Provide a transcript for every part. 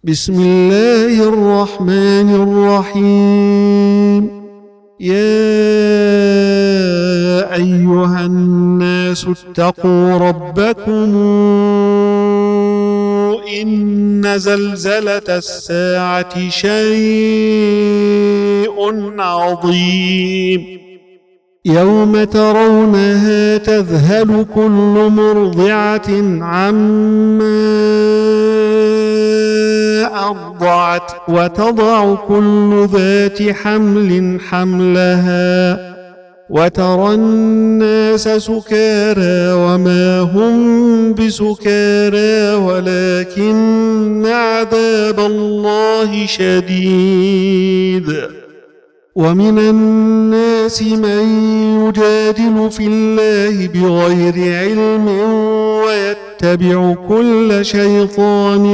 بسم الله الرحمن الرحيم. يا أيها الناس اتقوا ربكم إن زلزلة الساعة شيء عظيم يوم ترونها تذهل كل مرضعة عما أرضعت وتضع كل ذات حمل حملها وترى الناس سكارى وما هم بسكارى ولكن عذاب الله شديد. ومن الناس من يجادل في الله بغير علم ويتبع كل شيطان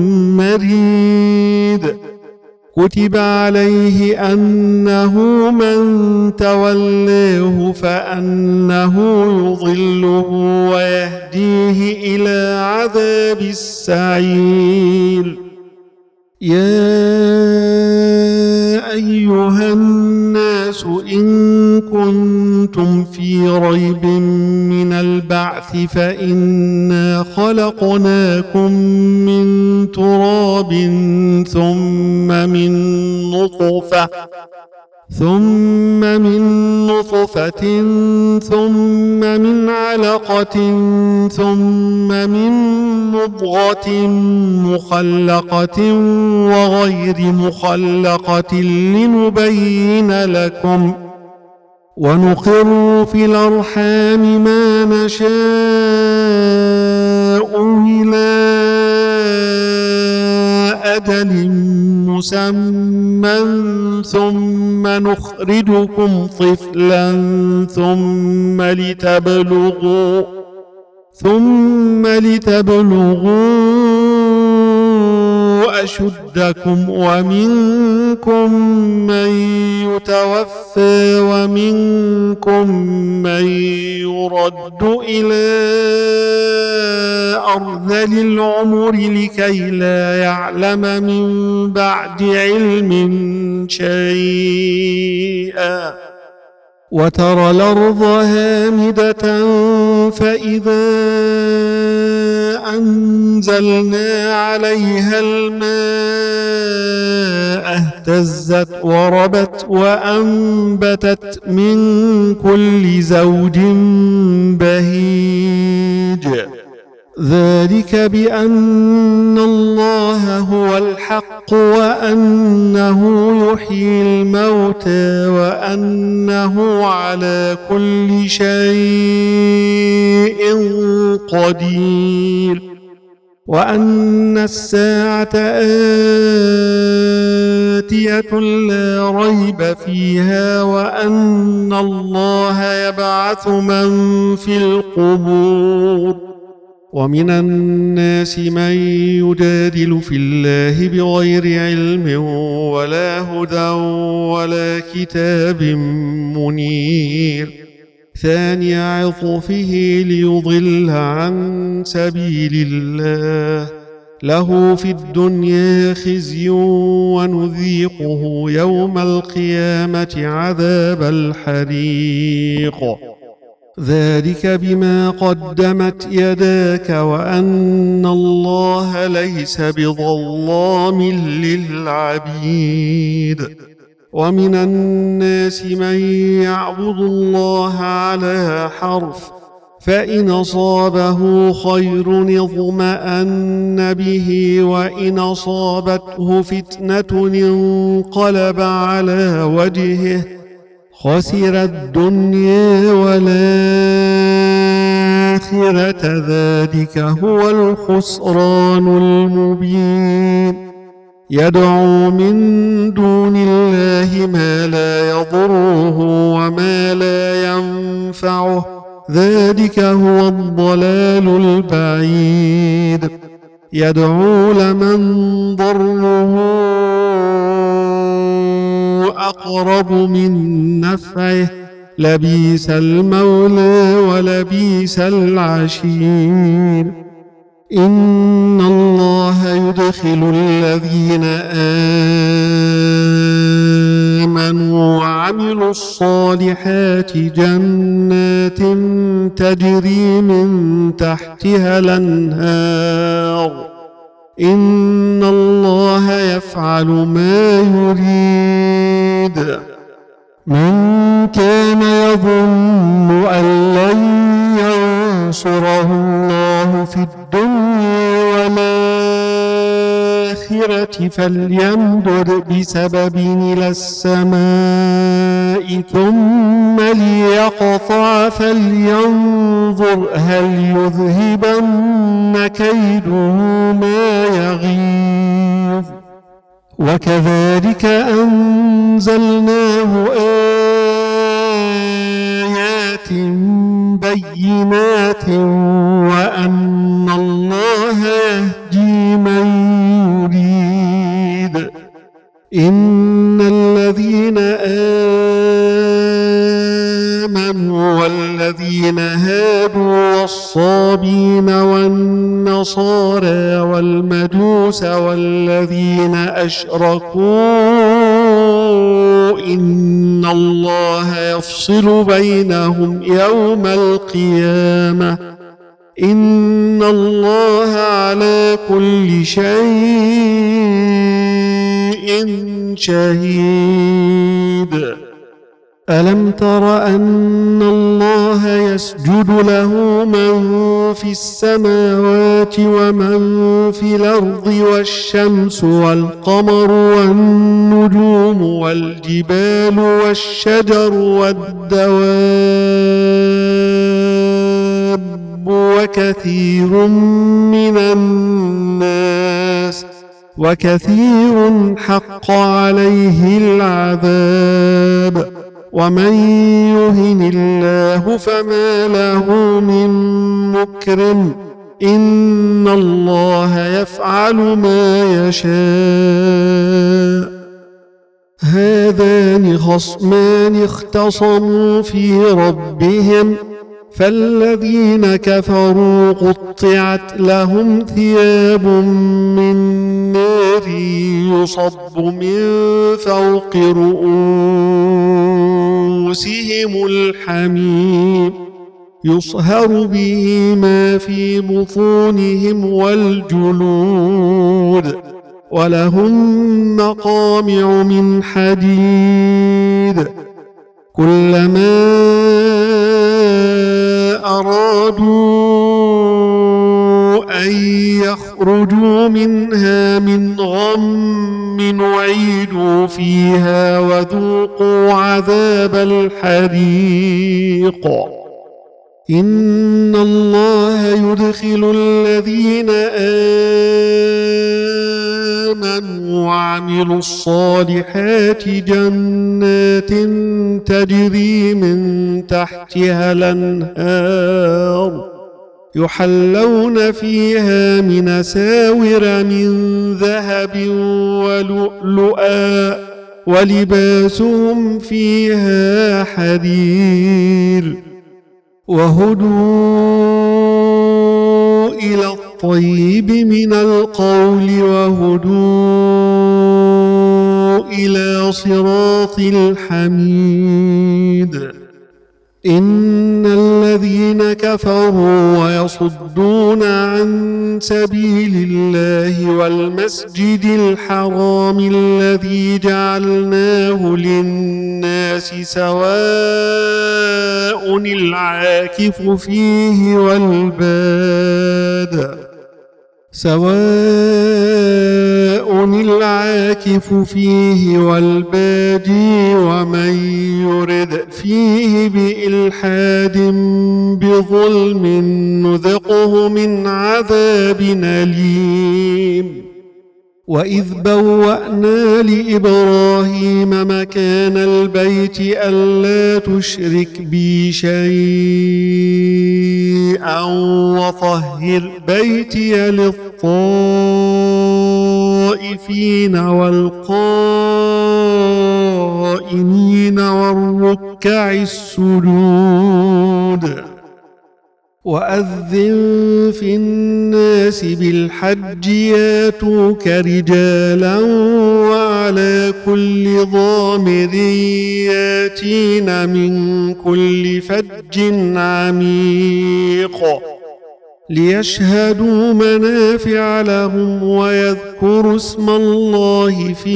مريد. كتب عليه أنه من تولاه فأنه يضله ويهديه إلى عذاب السعير. يا أيها الناس إن كنتم في ريب من البعث فإنا خلقناكم من تراب ثم من نطفة ثم من علقة ثم من مضغة مخلقة وغير مخلقة لنبين لكم ونقر في الأرحام ما نشاء إلى أجل مسمى ثم نخرجكم طفلا ثم لتبلغوا أشدكم ومنكم من يتوفى ومنكم من يرد إلى أرذل العمر لكي لا يعلم من بعد علم شيئا. وترى الأرض هامدة فإذا أنزلنا عليها الماء اهتزت وربت وأنبتت من كل زوج بهيج. ذلك بأن الله هو الحق وأنه يحيي الموتى وأنه على كل شيء قدير وأن الساعة آتية لا ريب فيها وأن الله يبعث من في القبور. ومن الناس من يجادل في الله بغير علم ولا هدى ولا كتاب منير. ثاني عطفه ليضل عن سبيل الله له في الدنيا خزي ونذيقه يوم القيامة عذاب الحريق. ذلك بما قدمت يداك وأن الله ليس بظلام للعبيد. ومن الناس من يعبد الله على حرف فإن أصابه خير اطمأن به وإن أصابته فتنة انقلب على وجهه خسر الدنيا والآخرة ذلك هو الخسران المبين. يدعو من دون الله ما لا يضره وما لا ينفعه ذلك هو الضلال البعيد. يدعو لمن ضره أقرب من نفعه لبئس المولى ولبئس العشير. إن الله يدخل الذين آمنوا وعملوا الصالحات جنات تجري من تحتها الأنهار إن الله يفعل ما يريد. من كان يظن أن لن ينصره الله في الدنيا والآخرة فليمدد بسبب إلى السماء ثم ليقطع فلينظر هل يذهبن كيده ما يغيظ. وكذلك أنزلناه آيات بينات وأن الله يهدي من يريد. إن الذين آمنوا والذين هادوا والصابين والنصارى والمجوس والذين أشركوا إن الله يفصل بينهم يوم القيامة إن الله على كل شيء شهيد. ألم تر أن الله يسجد له من في السماوات ومن في الأرض والشمس والقمر والنجوم والجبال والشجر والدواب وكثير حق عليه العذاب. ومن يهن الله فما له من مكرم إن الله يفعل ما يشاء. هذان خصمان اختصموا في ربهم فالذين كفروا قطعت لهم ثياب من نار يصب من فوق رؤوسهم الحميم يصهر به ما في بطونهم والجلود ولهم مقامع من حديد كلما أرادوا أن يخرجوا منها من غم أعيدوا فيها وذوقوا عذاب الحريق. إن الله يدخل الذين آمنوا وعملوا الصالحات جنات تجري من تحتها الأنهار يحلون فيها من أساور من ذهب ولؤلؤا ولباسهم فيها حرير وهدوا إلى الطيب من القول وهدوا إلى صراط الحميد. إن الذين كفروا ويصدون عن سبيل الله والمسجد الحرام الذي جعلناه للناس سواء العاكف فيه والبادي ومن يرد فيه بإلحاد بظلم نذقه من عذاب أليم. وإذ بوأنا لإبراهيم مكان البيت ألا تشرك بي شيئا وطهر بيتي للطائفين والقائمين والركع السجود. وأذن في الناس بالحج ياتوك رجالا وعلى كل ضامر ياتين من كل فج عميق ليشهدوا منافع لهم ويذكروا اسم الله في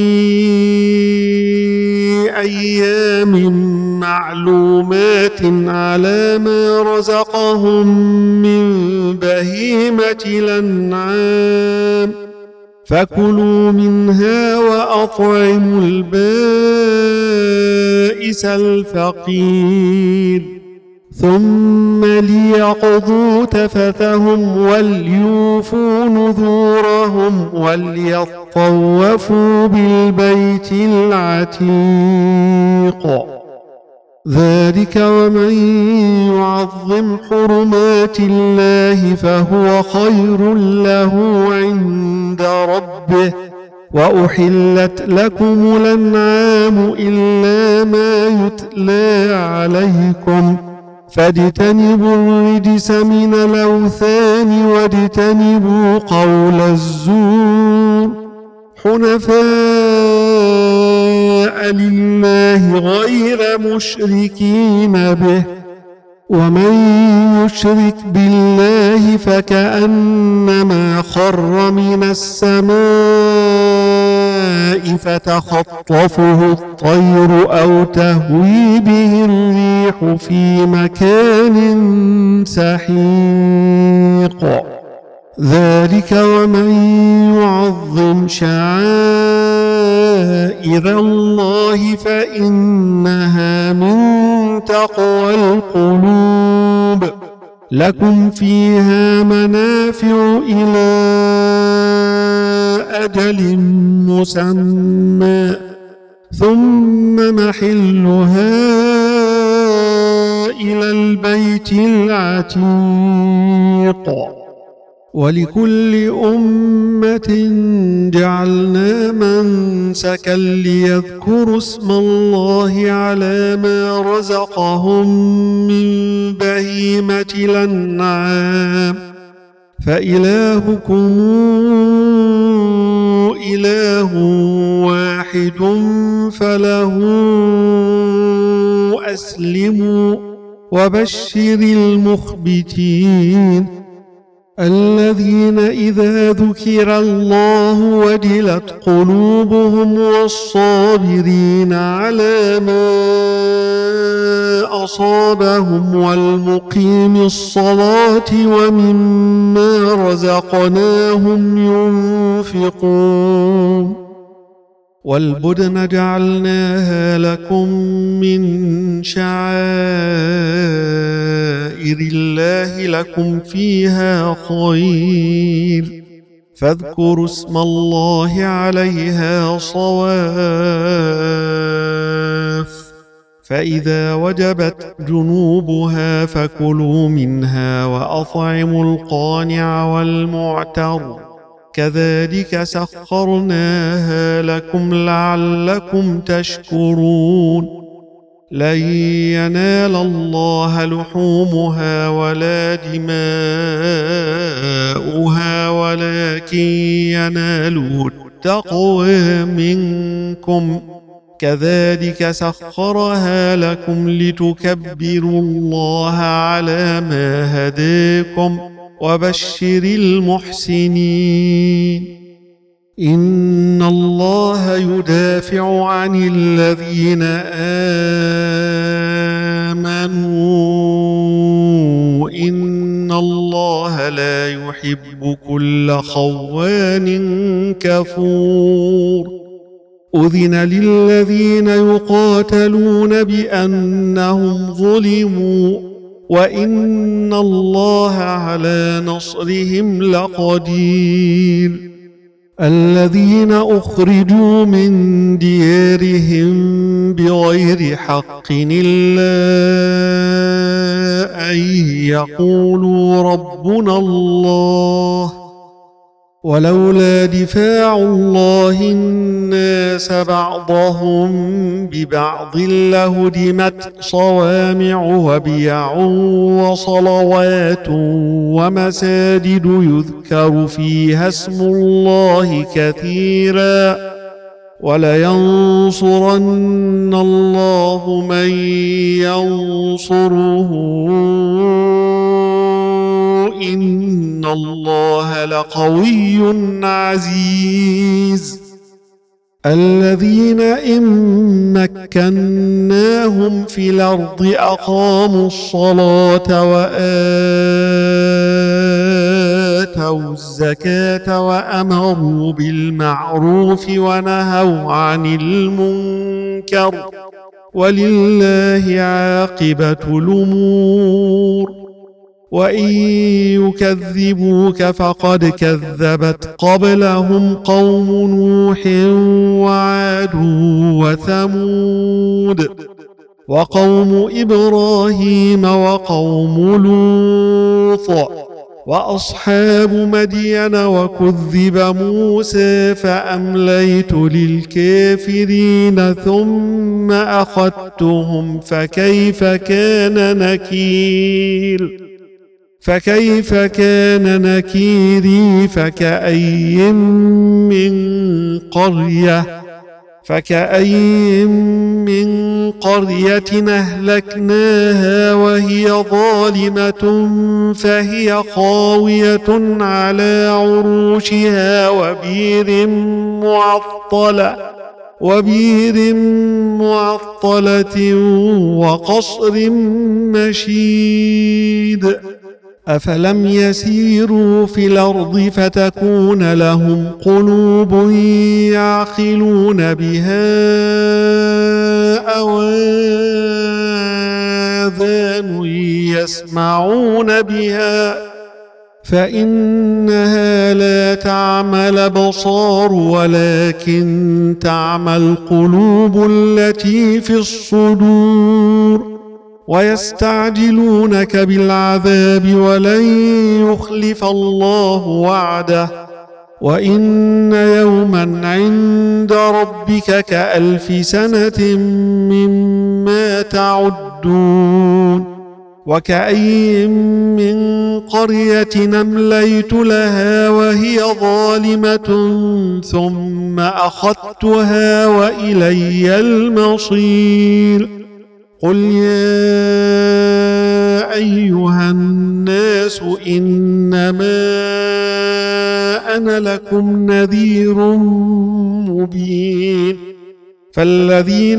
أيام معلومات على ما رزقهم من بهيمة الأنعام فكلوا منها وأطعموا البائس الفقير ثم ليقضوا تفثهم وليوفوا نذورهم وليطوفوا بالبيت العتيق ذلك ومن يعظم حرمات الله فهو خير له عند ربه وأحلت لكم الأنعام إلا ما يتلى عليكم فاجتنبوا الرجس من الأوثان واجتنبوا قول الزور حنفاء لله غير مشركين به ومن يشرك بالله فكأنما خر من السماء فتخطفه الطير أو تهوي به الريح في مكان سحيق ذلك ومن يعظم شعائر الله فإنها من تقوى القلوب لكم فيها منافع إلى أجل مسمى ثم محلها إلى البيت العتيق ولكل أمة جعلنا منسكا ليذكروا اسم الله على ما رزقهم من بهيمة الأنعام فإلهكم إله واحد فله أسلموا وبشر المخبتين الذين إذا ذكر الله وجلت قلوبهم والصابرين على ما أصابهم والمقيم الصلاة ومما رزقناهم ينفقون والبدن جعلناها لكم من شعائر الله لكم فيها خير فاذكروا اسم الله عليها صواف فإذا وجبت جنوبها فكلوا منها وأطعموا القانع والمعتر كذلك سخرناها لكم لعلكم تشكرون لن ينال الله لحومها ولا دماؤها ولكن يناله التقوى منكم كذلك سخرها لكم لتكبروا الله على ما هداكم وبشر المحسنين إن الله يدافع عن الذين آمنوا إن الله لا يحب كل خوان كفور أذن للذين يقاتلون بأنهم ظلموا وإن الله على نصرهم لقدير الذين أخرجوا من ديارهم بغير حق إلا أن يقولوا ربنا الله ولولا دفاع الله الناس بعضهم ببعض لهدمت صوامع وبيع وصلوات ومساجد يذكر فيها اسم الله كثيرا ولينصرن الله من ينصره إن الله لقوي عزيز الذين إن مكناهم في الأرض أقاموا الصلاة وآتوا الزكاة وأمروا بالمعروف ونهوا عن المنكر ولله عاقبة الأمور وإن يكذبوك فقد كذبت قبلهم قوم نوح وعاد وثمود وقوم إبراهيم وقوم لوط وأصحاب مدين وكذب موسى فأمليت للكافرين ثم أخذتهم فكيف كان نكيري فكأي من قرية أهلكناها وهي ظالمة فهي خاوية على عروشها وبير معطلة وقصر مشيد أفلم يسيروا في الأرض فتكون لهم قلوب يعقلون بها أو آذان يسمعون بها فإنها لا تعمى الأبصار ولكن تعمى القلوب التي في الصدور ويستعجلونك بالعذاب ولن يخلف الله وعده وإن يوما عند ربك كألف سنة مما تعدون وكأي من قرية أمليت لها وهي ظالمة ثم أخذتها وإلي المصير قل يا أيها الناس إنما أنا لكم نذير مبين فالذين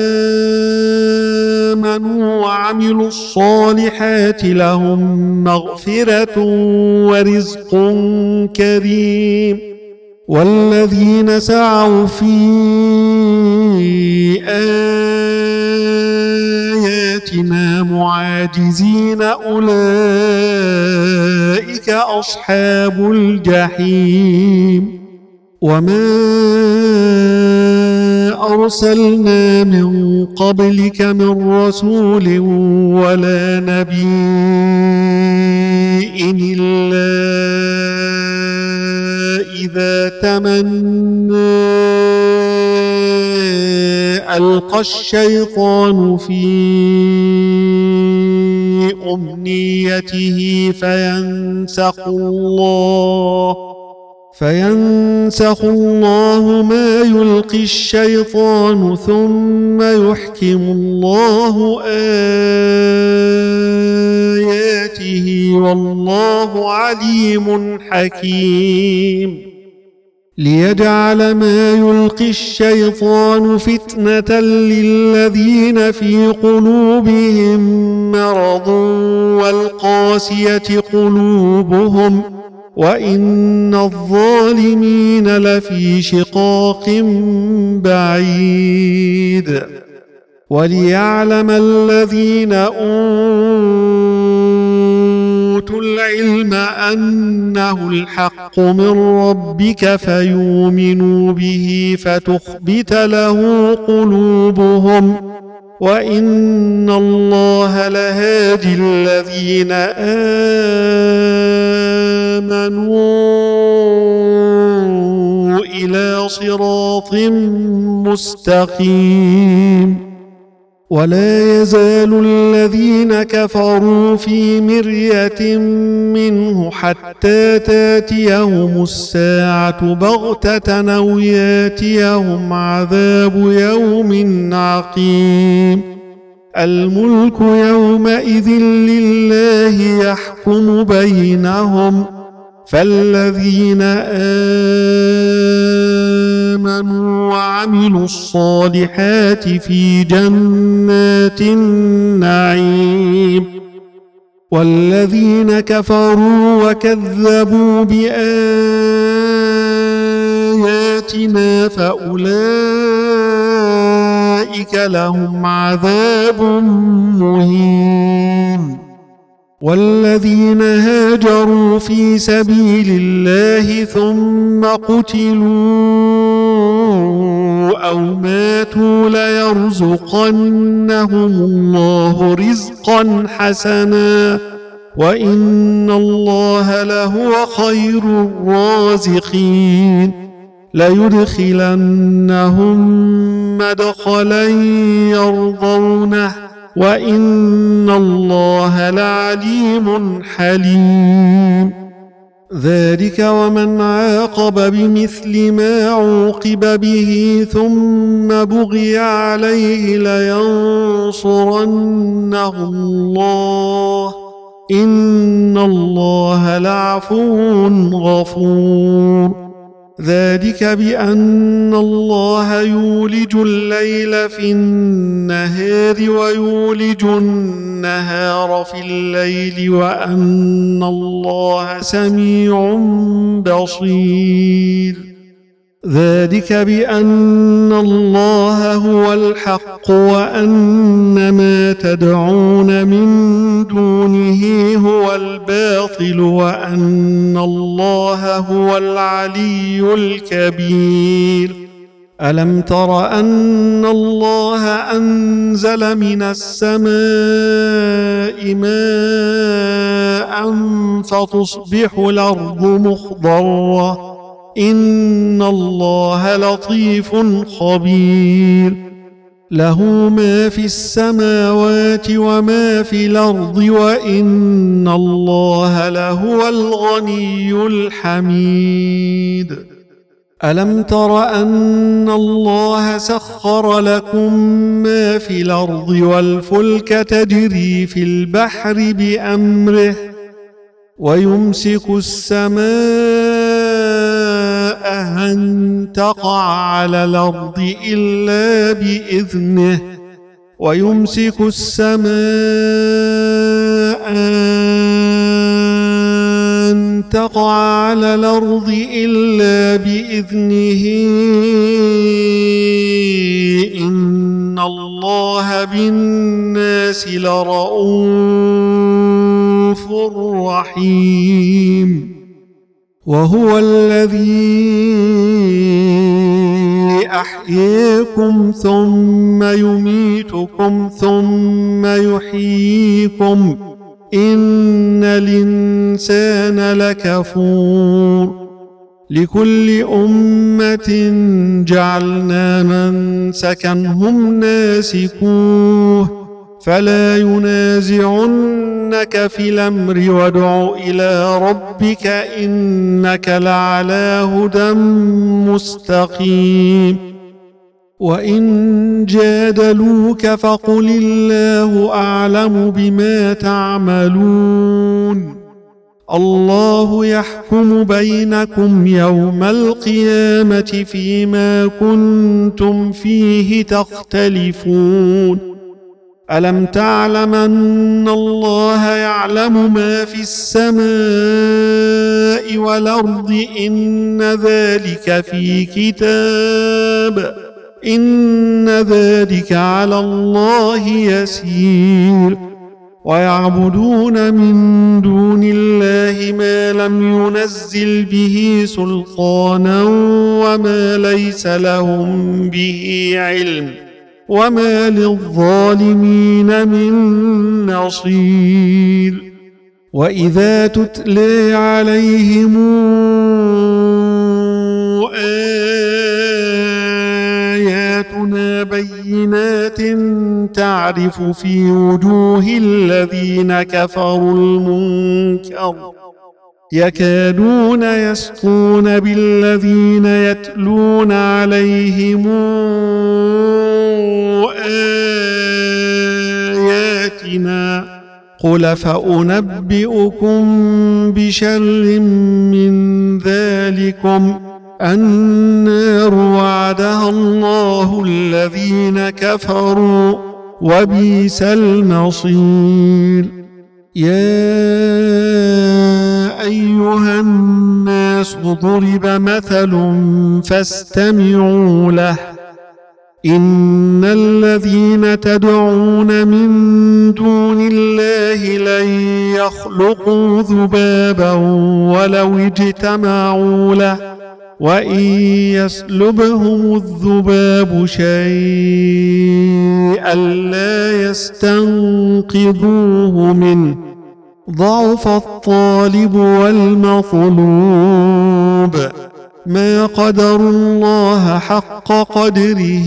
آمنوا وعملوا الصالحات لهم مغفرة ورزق كريم والذين سعوا في آياتنا معاجزين أولئك أصحاب الجحيم وما أرسلنا من قبلك من رسول ولا نبي إلا إذا تمنى ألقى الشيطان في أمنيته فينسخ الله ما يلقي الشيطان ثم يحكم الله آياته والله عليم حكيم ليجعل ما يلقي الشيطان فتنة للذين في قلوبهم مرض والقاسية قلوبهم وإن الظالمين لفي شقاق بعيد وليعلم الذين أوتوا العلم أنه الحق من ربك فيؤمنوا به فتخبت له قلوبهم وإن الله لهادي الذين آمنوا إلى صراط مستقيم. ولا يزال الذين كفروا في مرية منه حتى تاتيهم الساعة بغتة أو ياتيهم عذاب يوم عقيم. الملك يومئذ لله يحكم بينهم، فالذين آمنوا وعملوا الصالحات في جنات النعيم، والذين كفروا وكذبوا بآياتنا فأولئك لهم عذاب مهين. والذين هاجروا في سبيل الله ثم قتلوا أو ماتوا ليرزقنهم الله رزقا حسنا، وإن الله لهو خير الرازقين. ليدخلنهم مدخلا يرضونه، وإن الله لعليم حليم. ذلك ومن عاقب بمثل ما عوقب به ثم بغي عليه لينصرنه الله، إن الله لعفو غفور. ذلك بأن الله يولج الليل في النهار ويولج النهار في الليل، وأن الله سميع بصير. ذلك بأن الله هو الحق وأن ما تدعون من دونه هو الباطل، وأن الله هو العلي الكبير. ألم تر أن الله أنزل من السماء ماء فتصبح الأرض مخضرة، إن الله لطيف خبير. له ما في السماوات وما في الأرض، وإن الله لهو الغني الحميد. ألم تر أن الله سخر لكم ما في الأرض والفلك تجري في البحر بأمره، ويمسك السماء أن تقع على الأرض إلا بإذنه، ويمسك السماء أن تقع على الأرض إلا بإذنه، إن الله بالناس لرءوف رحيم. وهو الذي أحييكم ثم يميتكم ثم يحييكم، إن الإنسان لكفور. لكل أمة جعلنا منسكا هم ناسكوه، فلا ينازعنك في الأمر، وادع إلى ربك إنك لعلى هدى مستقيم. وإن جادلوك فقل الله أعلم بما تعملون، الله يحكم بينكم يوم القيامة فيما كنتم فيه تختلفون. ألم تعلم أن الله يعلم ما في السماء والأرض، إن ذلك في كتاب، إن ذلك على الله يسير. ويعبدون من دون الله ما لم ينزل به سلطانا وما ليس لهم به علم، وما للظالمين من نصير. وإذا تتلى عليهم آياتنا بينات تعرف في وجوه الذين كفروا المنكر يكادون يسطون بالذين يتلون عليهم آياتنا قل فأنبئكم بشر من ذلكم النار وعدها الله الذين كفروا وبئس المصير. يا أيها الناس ضرب مثل فاستمعوا له إن الذين تدعون من دون الله لن يخلقوا ذبابا ولو اجتمعوا له وإن يسلبهم الذباب شيئا لا يستنقذوه منه ضعف الطالب والمطلوب ما قدروا الله حق قدره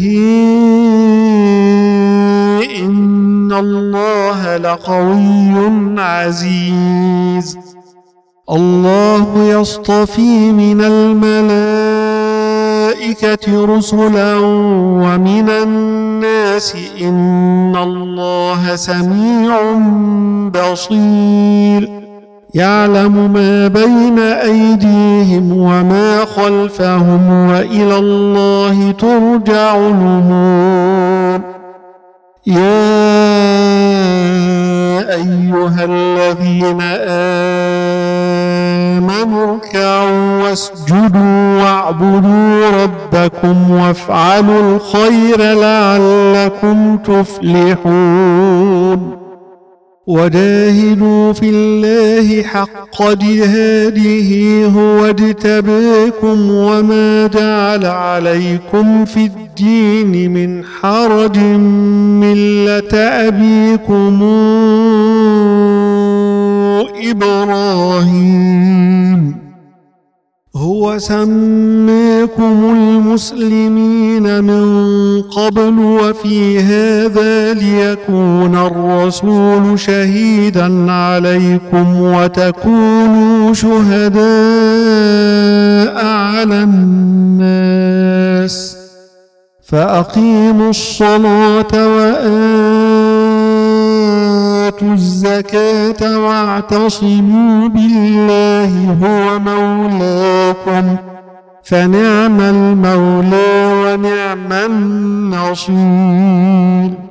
إن الله لقوي عزيز. الله يصطفي من الملائكة رسلا ومن الناس إن الله سميع بصير يعلم ما بين أيديهم وما خلفهم وإلى الله ترجع الأمور. يا أيها الذين آمنوا اركعوا واسجدوا واعبدوا ربكم وافعلوا الخير لعلكم تفلحون. وجاهدوا في الله حق جهاده هو اجتباكم وما جعل عليكم في الدين من حرج ملة أبيكم إبراهيم هو سماكم المسلمين من قبل وفي هذا ليكون الرسول شهيدا عليكم وتكونوا شهداء على الناس فأقيموا الصلاة وآتوا الزكاة واعتصموا بالله هو مولاكم فنعم المولى ونعم النصير.